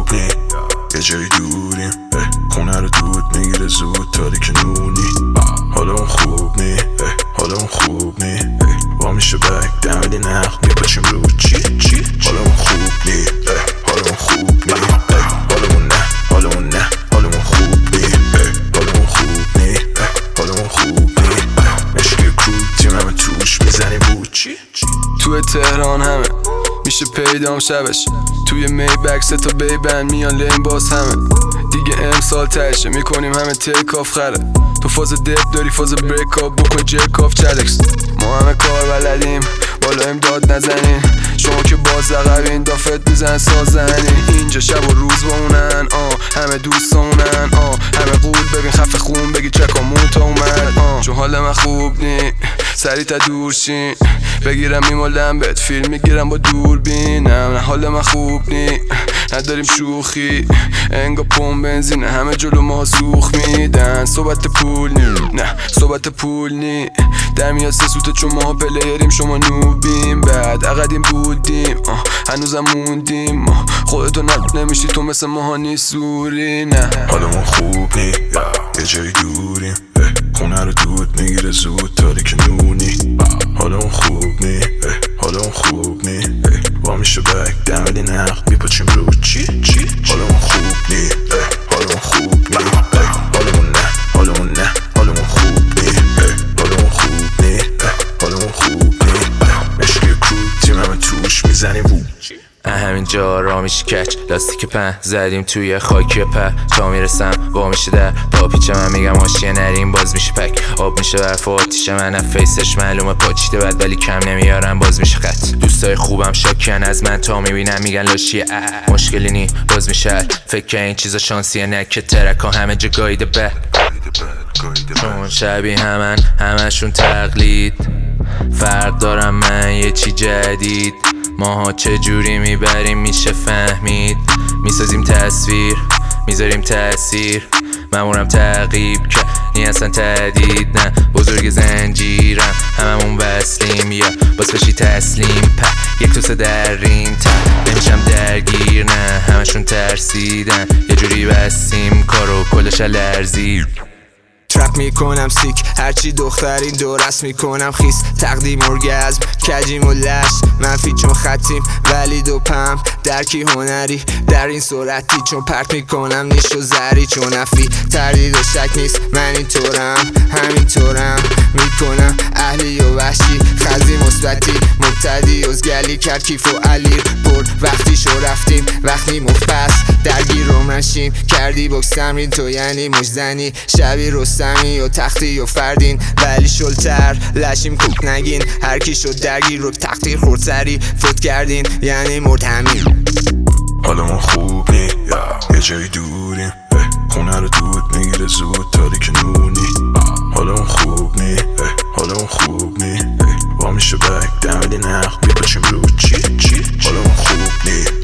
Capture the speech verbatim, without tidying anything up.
نی یه جایی دوریم خونه رو دود میگیره زود تاریک نونی حالا اون خوب نی حالا اون خوب نی با میشه بک دمدی نخ میپاچیم رو چی چی حالا اون خوب نی حالا اون خوب نی حالا اون نه حالا اون نه حالا اون خوب نی حالا اون خوب نی حالا اون خوب نی مشکی کروب تیم همه توش میزنیم بود چی توی تهران همه میشه پیدام شبش توی می بک سه تا بیبن میان لین باز همه دیگه امسال تشه میکنیم همه تیک آف خره تو فاز دپ داری فاز بریک آف بکن جک آف چلکس ما همه کار بلدیم بالا امداد نزنین شما که باز عقبین دافت میزن سازنین اینجا شب و روز با اونن آه همه دوستامونن آه همه قول ببین خفه خون بگی چکامون تا اومد آه چون حال من خوب نی سریع تا دور شین بگیرم میمالم بهت فیلم میگیرم با دوربینم نه حال من خوب نی نداریم شوخی انگا پمپ بنزینه همه جلو ما سوخ میدن صحبت پول نی نه صحبت پول نی در میاد سه سوته چون ما پلیریم شما نوبیم بعد عقدیم بودیم آه هنوزم موندیم ما خودتو نب نمیشی تو مثل ماها نیست سوری نه حالا ما خوب نی یه جایی دوریم خونه رو دود میگیره زود تاریک نونی حالا اون خوب نی حالا اون خوب نی با میشه بک دمدی نخ میپاچیم رو چی چی حالا اون خوب نی حالا اون خوب نی حالا اون نه حالا اون نه حالا اون خوب نی حالا اون خوب نی حالا اون خوب نی مشکی کروب تیم همه توش میزنیم بود همینجا را میشه کچ لاستیک پن زدیم توی خاکی پر تا میرسم با میشه در با پیچه من میگم آشیه نریم باز میشه پک آب میشه برف و آتیشه من فیسش معلومه پاچیده بد ولی کم نمیارم باز میشه خط دوستای خوبم شاکن از من تا میبینم میگن لاشیه اه مشکلی نی باز میشه فکر این چیزا شانسیه نه که ترک ها همه جا گایده به چون شبیه همن همشون تقلید فرق دارم من یه چی جدید ماها چجوری میبریم میشه فهمید میسازیم تصویر میذاریم تأثیر مامورم تعقیب که نی اصلا تهدید نه بزرگ زنجیرم هممون وصلیم یا باز بشی تسلیم په یک توسه دریم تا نمیشم درگیر نه همشون ترسیدن یه جوری بستیم کارو کلش لرزید ترپ میکنم سیک هرچی دخترین دورست میکنم خیس تقدیم ارگزم کجیم و لش منفی چون خطیم ولی دو پم درکی هنری در این صورتی چون پرت میکنم نیش و زری چون افی تردید و شک نیست من این طورم همین طورم میکنم اهلی و وحشی خزی مثبتی مبتدی ازگلی کرد کیف و علیر پر وقتی شو رفتیم وقتی مفبس درگیر رو منشیم کردی بکس تمرین تو یعنی مجزنی شبی رستمی و تختی و فردین ولی شلتر لشیم کوک نگین هر کی شد درگیر رو تقدیر خورد سری فوت کردین یعنی مرد همین حالا ما خوب نی یه جایی دوریم خونه رو دود میگیره زود تاریک نونی حالا اون خوب نی حالا اون خوب نی با میشه بک دمدی نخ میپاچیم رو چی چی حالا اون خوب نی